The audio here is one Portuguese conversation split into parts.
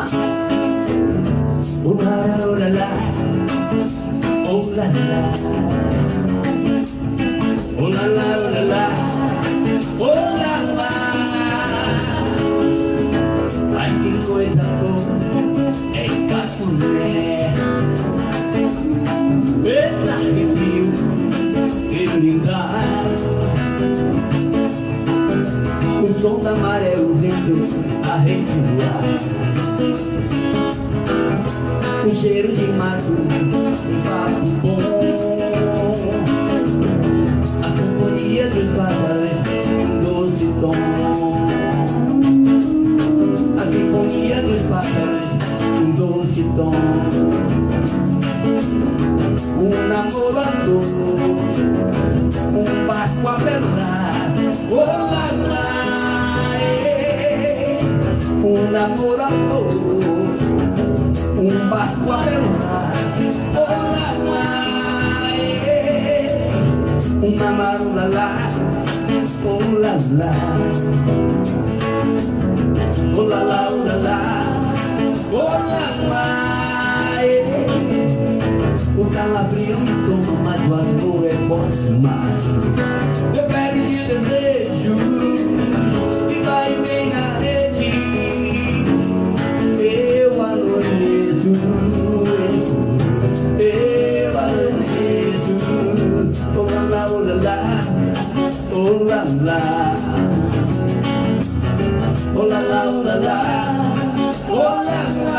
Oh la la la, oh la la, oh la la la la, oh la la. Ai que coisa boa é cafuné. Eita arrepio que me dá. O som da maré, o vento, a rede no ar. O cheiro de mato, um papo bom. A companhia dos pássaros, um doce tom. A sinfonia dos pássaros, um doce tom. Um namoro à toa, um barco a velar. Oh lá lá, um namoro à toa, um barco a velar. Oh lá lá, uma marulala. Oh lá lá, oh lá lá, oh lá lá, oh lá lá. O calafrio me toma, mas o amor é forte demais. Eu pego de desejo e vai e vem na rede. Eu adormeço, eu adormeço. Oh lá lá, oh lá lá, oh lá lá, oh lá lá, oh lá lá, oh lá lá.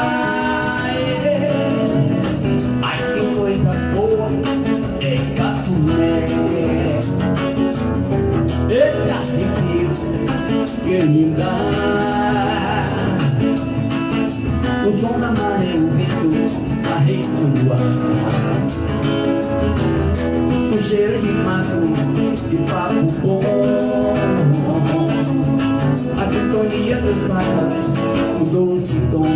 Ai que coisa boa é cafuné. Eita arrepio que me dá. O som da maré, o vento, a rede no ar. O cheiro de mato e papo bom. A sintonia dos pássaros, o doce tom.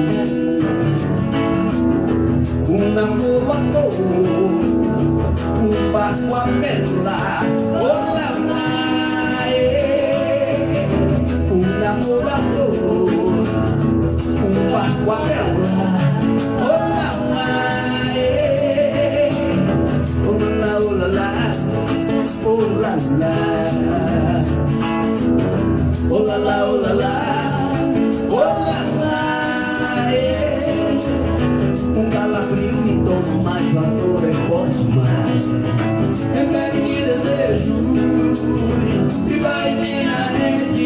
Um namoro à toa, um barco a velar. Oh lá lá, um namoro à toa, um barco a velar. Oh lá lá, oh lá oh lá lá, oh lá lá, oh lá lá, oh lá lá, oh lá lá. Um calafrio me toma, mas o amor é forte demais. Eu pego de desejo e vai e vem na rede.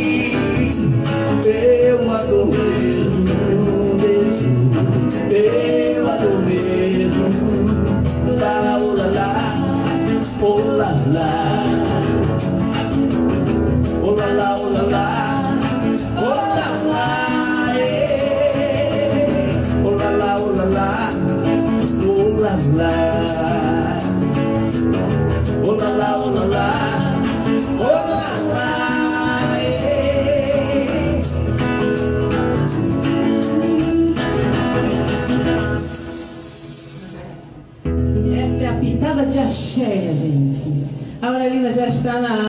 Eu adormeço, eu adormeço. Lá lá, oh lá lá, oh lá lá, oh lá lá, oh lá lá, oh lá lá. Oh la la, oh la la, oh la la, oh la la, oh la la, oh la la. Essa é a pitada de axé, gente. A Aurelina já está na